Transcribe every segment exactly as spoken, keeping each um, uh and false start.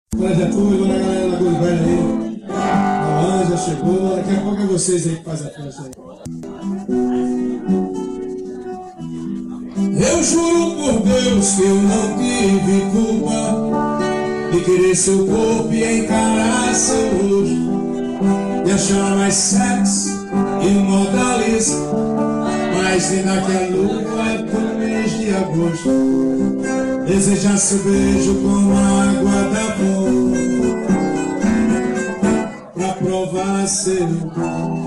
Olha, já tudo, olha a galera da Lagoa Velha aí. A Anja chegou, daqui a pouco é vocês aí que fazem a festa aí. Eu juro por Deus que eu não tive culpa de querer seu corpo e encarar seu rosto, de achar mais sexy e modalismo, mas vi naquela lua do mês de agosto, desejar seu beijo como a água da fonte, pra provar seu corpo.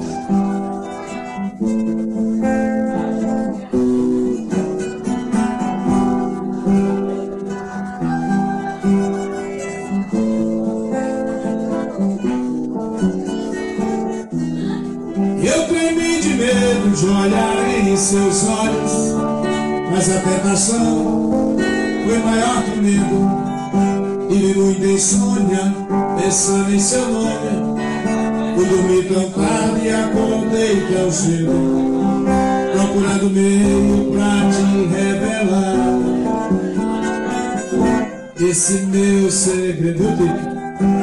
Eu tremi de medo de olhar em seus olhos, mas a tentação foi maior que o medo. Tive muita insônia pensando em seu nome. Fui dormir tão tarde e acordei tão cedo, procurando meio pra te revelar esse meu segredo.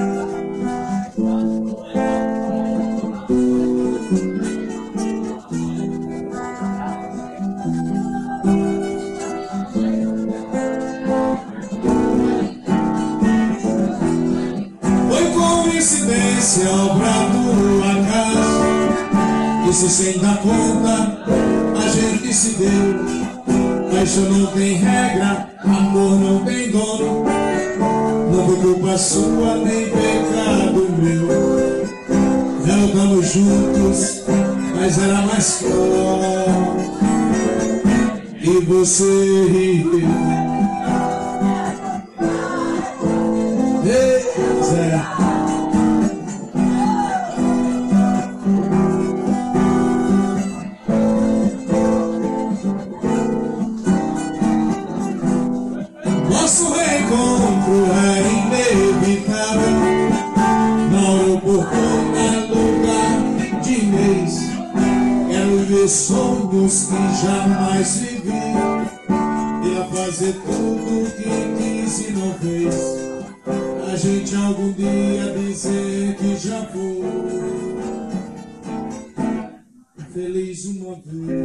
Coincidência, obra do acaso, que se sem dar conta a gente se deu. Paixão não tem regra, amor não tem dono, não foi culpa sua nem pecado meu. Voltamos juntos, mas era mais forte, e você riu. Ei, Zé. Nosso reencontro é inevitável, na hora oportuna, lugar de mês. Quero viver sonhos que jamais vivi, ia fazer tudo que quis e não fez. A gente algum dia dizer que já foi feliz uma vez.